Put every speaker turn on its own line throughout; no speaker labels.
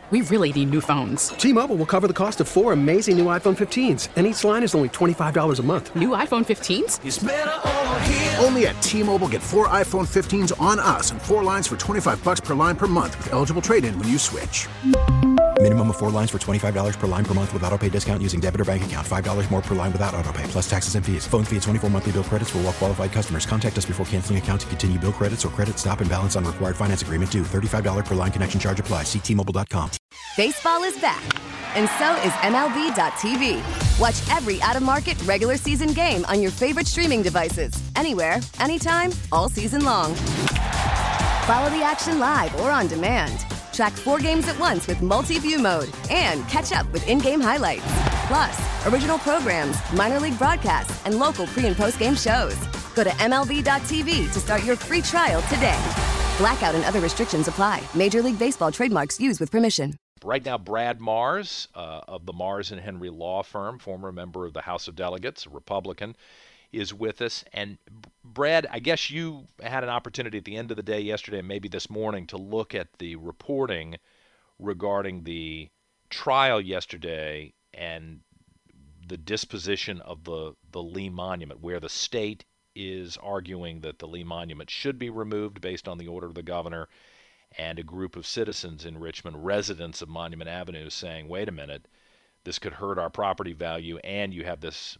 We really need new phones.
T-Mobile will cover the cost of 4 amazing new iPhone 15s, and each line is only $25 a month.
New iPhone 15s?
It's better over here.
Only at T-Mobile, get 4 iPhone 15s on us and 4 lines for $25 per line per month with eligible trade-in when you switch.
Minimum of 4 lines for $25 per line per month with autopay discount using debit or bank account. $5 more per line without autopay, plus taxes and fees. Phone fee at 24 monthly bill credits for well-qualified customers. Contact us before canceling account to continue bill credits or credit stop and balance on required finance agreement due. $35 per line connection charge applies. See T-Mobile.com.
Baseball is back, and so is MLB.tv. Watch every out-of-market regular season game on your favorite streaming devices. Anywhere, anytime, all season long. Follow the action live or on demand. Track 4 games at once with multi-view mode and catch up with in-game highlights. Plus, original programs, minor league broadcasts, and local pre- and post-game shows. Go to MLB.tv to start your free trial today. Blackout and other restrictions apply. Major League Baseball trademarks used with permission.
Right now, Brad Mars of the Mars and Henry Law Firm, former member of the House of Delegates, a Republican, is with us. And Brad, I guess you had an opportunity at the end of the day yesterday and maybe this morning to look at the reporting regarding the trial yesterday and the disposition of the Lee Monument, where the state is arguing that the Lee Monument should be removed based on the order of the governor, and a group of citizens in Richmond, residents of Monument Avenue, saying, wait a minute, this could hurt our property value, and you have this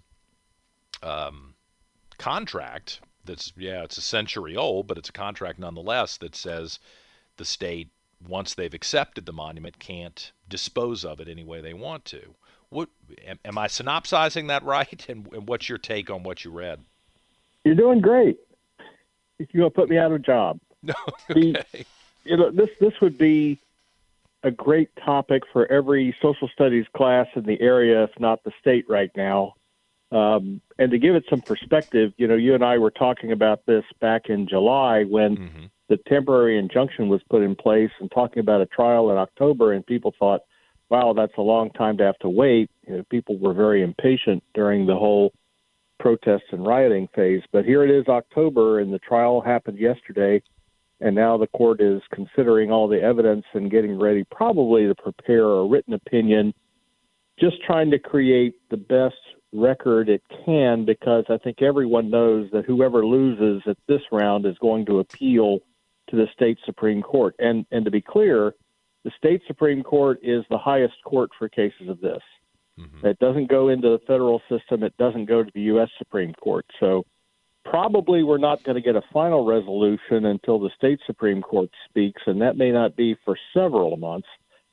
contract that's, it's a century old, but it's a contract nonetheless that says the state, once they've accepted the monument, can't dispose of it any way they want to. What am I synopsizing that right? And what's your take on what you read?
You're doing great. You're going to put me out of a job.
No, okay.
This would be a great topic for every social studies class in the area, if not the state right now. And to give it some perspective, you and I were talking about this back in July when the temporary injunction was put in place and talking about a trial in October, and people thought, wow, that's a long time to have to wait. People were very impatient during the whole protests and rioting phase. But here it is, October, and the trial happened yesterday. And now the court is considering all the evidence and getting ready probably to prepare a written opinion, just trying to create the best record it can, because I think everyone knows that whoever loses at this round is going to appeal to the state Supreme Court. And to be clear, the state Supreme Court is the highest court for cases of this. It doesn't go into the federal system. It doesn't go to the U.S. Supreme Court. So probably we're not going to get a final resolution until the state Supreme Court speaks, and that may not be for several months.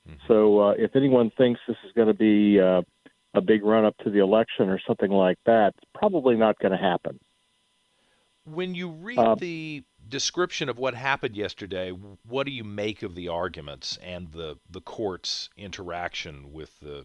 So if anyone thinks this is going to be a big run-up to the election or something like that, it's probably not going to happen.
When you read the description of what happened yesterday, what do you make of the arguments and the court's interaction with the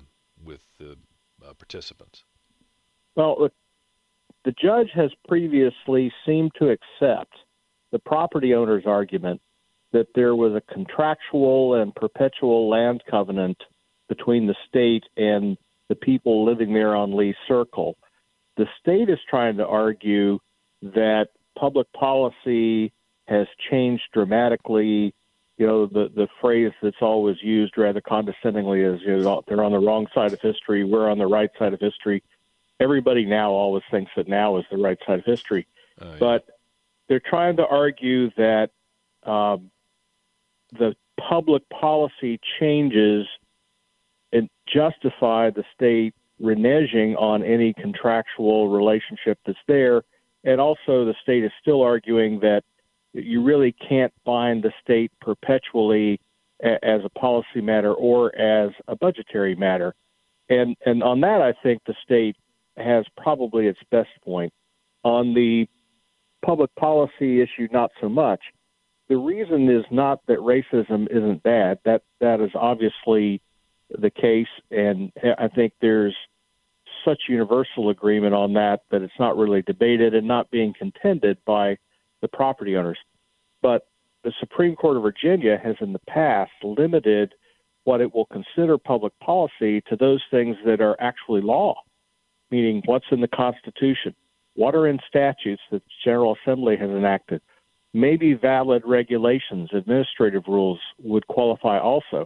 participants?
Well, look, the judge has previously seemed to accept the property owner's argument that there was a contractual and perpetual land covenant between the state and the people living there on Lee Circle. The state is trying to argue that public policy has changed dramatically. The phrase that's always used rather condescendingly is, they're on the wrong side of history, we're on the right side of history. Everybody now always thinks that now is the right side of history. But they're trying to argue that the public policy changes and justify the state reneging on any contractual relationship that's there. And also the state is still arguing that you really can't bind the state perpetually as a policy matter or as a budgetary matter. And on that, I think the state has probably its best point. On the public policy issue, not so much. The reason is not that racism isn't bad. That is obviously the case, and I think there's such universal agreement on that it's not really debated and not being contended by the property owners. But the Supreme Court of Virginia has in the past limited what it will consider public policy to those things that are actually law, meaning what's in the Constitution, what are in statutes that the General Assembly has enacted. Maybe valid regulations, administrative rules would qualify also.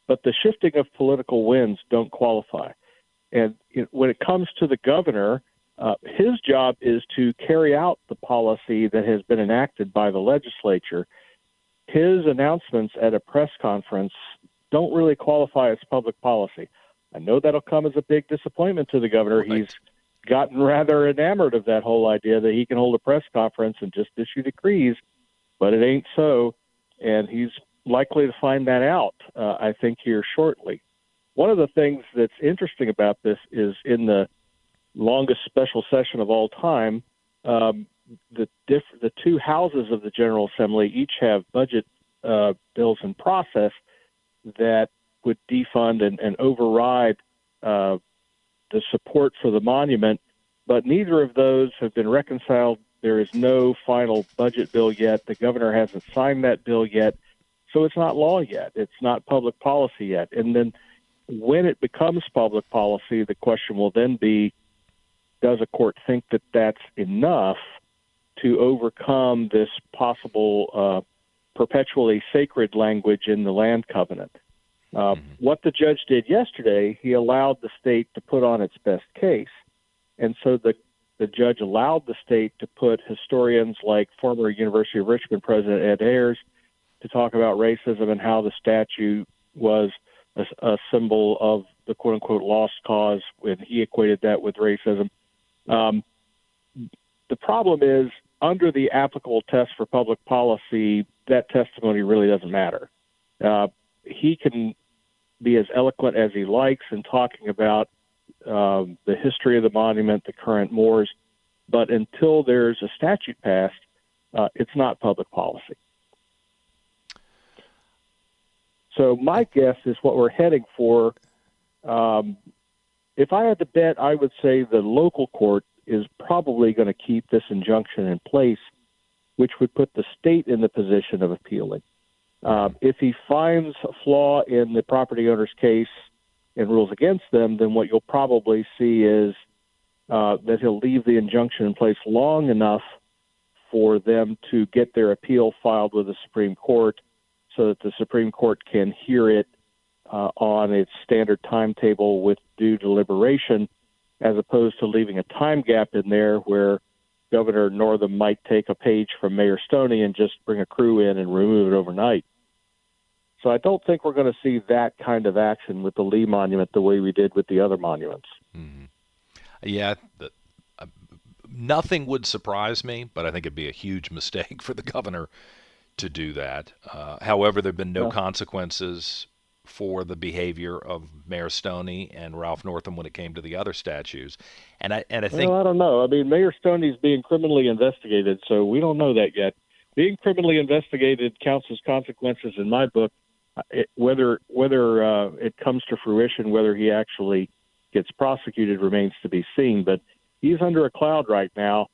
but the shifting of political winds don't qualify. And when it comes to the governor, his job is to carry out the policy that has been enacted by the legislature. His announcements at a press conference don't really qualify as public policy. I know that'll come as a big disappointment to the governor.
Right.
He's gotten rather enamored of that whole idea that he can hold a press conference and just issue decrees, but it ain't so, and he's likely to find that out, I think, here shortly. One of the things that's interesting about this is in the longest special session of all time, the two houses of the General Assembly each have budget bills in process that would defund and override the support for the monument, but neither of those have been reconciled. There is no final budget bill yet. The governor hasn't signed that bill yet, so it's not law yet. It's not public policy yet. And then when it becomes public policy, the question will then be, does a court think that that's enough to overcome this possible perpetually sacred language in the land covenant? What the judge did yesterday, he allowed the state to put on its best case. And so the judge allowed the state to put historians like former University of Richmond President Ed Ayers to talk about racism and how the statue was a symbol of the quote-unquote lost cause when he equated that with racism. The problem is, under the applicable test for public policy, that testimony really doesn't matter. He can be as eloquent as he likes in talking about the history of the monument, the current mores, but until there's a statute passed, it's not public policy. So my guess is what we're heading for. If I had to bet, I would say the local court is probably going to keep this injunction in place, which would put the state in the position of appealing. If he finds a flaw in the property owner's case and rules against them, then what you'll probably see is that he'll leave the injunction in place long enough for them to get their appeal filed with the Supreme Court so that the Supreme Court can hear it on its standard timetable with due deliberation, as opposed to leaving a time gap in there where Governor Northam might take a page from Mayor Stoney and just bring a crew in and remove it overnight. So I don't think we're going to see that kind of action with the Lee Monument the way we did with the other monuments.
Mm-hmm. Yeah, nothing would surprise me, but I think it'd be a huge mistake for the governor to do that. However, there have been no consequences for the behavior of Mayor Stoney and Ralph Northam when it came to the other statues. And I think...
Well, I don't know. I mean, Mayor Stoney's being criminally investigated, so we don't know that yet. Being criminally investigated counts as consequences in my book. Whether it comes to fruition, whether he actually gets prosecuted remains to be seen. But he's under a cloud right now.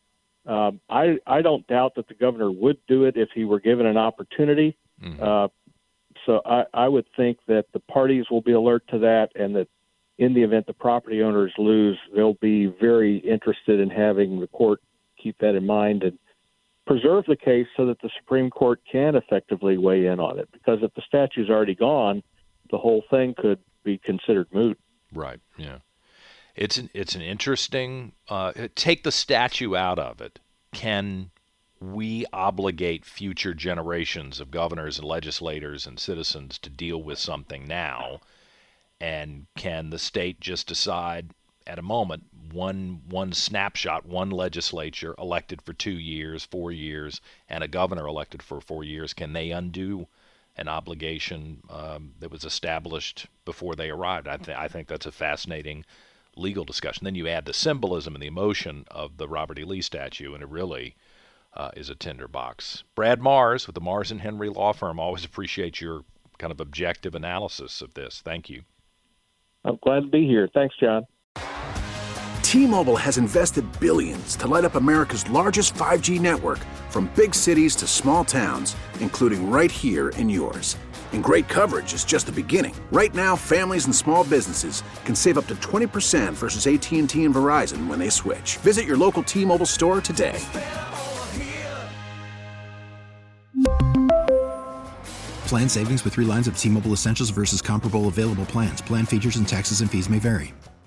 I don't doubt that the governor would do it if he were given an opportunity. Mm-hmm. So I would think that the parties will be alert to that, and that in the event the property owners lose, they'll be very interested in having the court keep that in mind and preserve the case so that the Supreme Court can effectively weigh in on it. Because if the statue's already gone, the whole thing could be considered moot.
Right, yeah. It's an interesting take the statue out of it. Can we obligate future generations of governors and legislators and citizens to deal with something now? And can the state just decide at a moment, one snapshot, one legislature elected for 2 years, 4 years, and a governor elected for 4 years, can they undo an obligation that was established before they arrived? I think that's a fascinating legal discussion. Then you add the symbolism and the emotion of the Robert E. Lee statue, and it really is a tinderbox. Brad Marrs with the Marrs & Henry Law Firm. Always appreciate your kind of objective analysis of this. Thank you.
I'm glad to be here. Thanks, John.
T-Mobile has invested billions to light up America's largest 5G network, from big cities to small towns, including right here in yours. And great coverage is just the beginning. Right now, families and small businesses can save up to 20% versus AT&T and Verizon when they switch. Visit your local T-Mobile store today.
Plan savings with 3 lines of T-Mobile Essentials versus comparable available plans. Plan features and taxes and fees may vary.